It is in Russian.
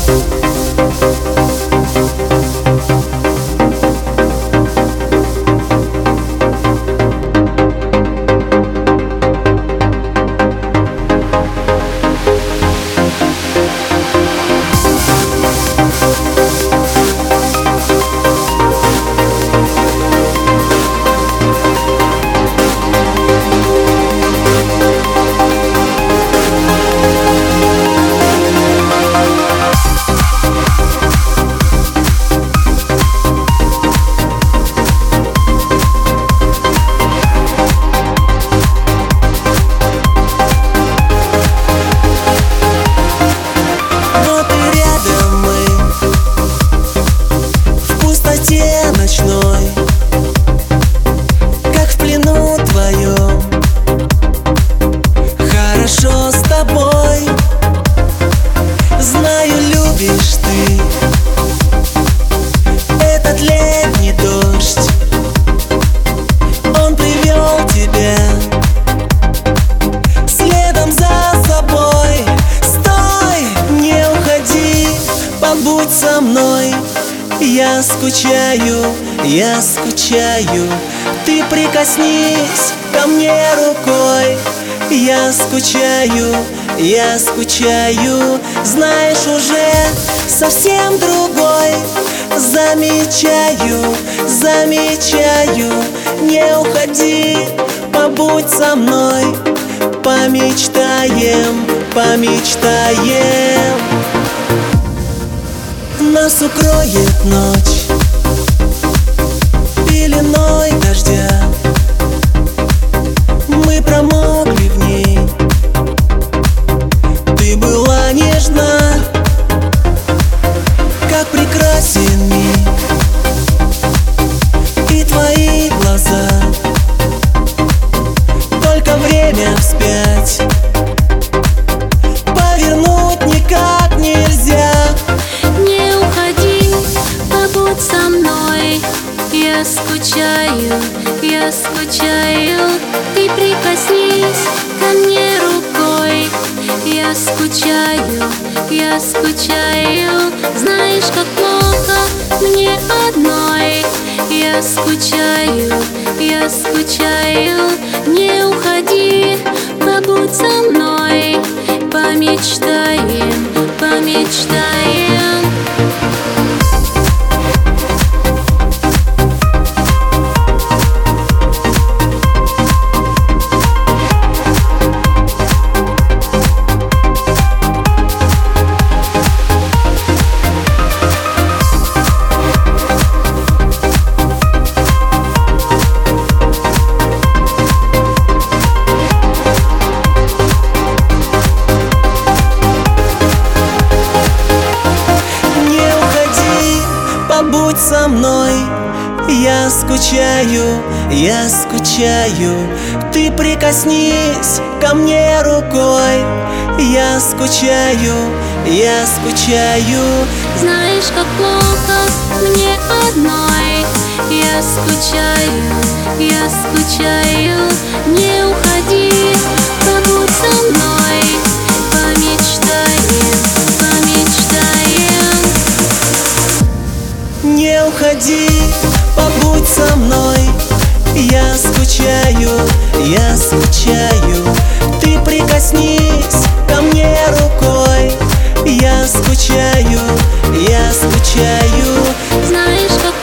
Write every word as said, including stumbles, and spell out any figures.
Ночной, как в плену твоем, хорошо с тобой. Знаю, любишь ты этот летний дождь, он привел тебя следом за собой. Стой, не уходи, побудь со мной. Я скучаю, я скучаю, ты прикоснись ко мне рукой. Я скучаю, я скучаю, знаешь, уже совсем другой. Замечаю, замечаю, не уходи, побудь со мной. Помечтаем, помечтаем. Нас укроет ночь пеленой дождя, мы промокли в ней. Ты была нежна, как прекрасен миг, и твои глаза, только время вспять повернуть никак нельзя. Со мной я скучаю, я скучаю, ты прикоснись ко мне рукой. Я скучаю, я скучаю, знаешь, как плохо мне одной. Я скучаю, я скучаю, не уходи, побудь со мной. Помечтаем, помечтаем. Будь со мной, я скучаю, я скучаю, ты прикоснись ко мне рукой. Я скучаю, я скучаю, знаешь, как плохо мне одной. Я скучаю, я скучаю, не уходи, побудь со мной. Помечтаем, помечтаем. Не уходи, побудь со мной. Я скучаю, я скучаю, ты прикоснись ко мне рукой. Я скучаю, я скучаю, знаешь, как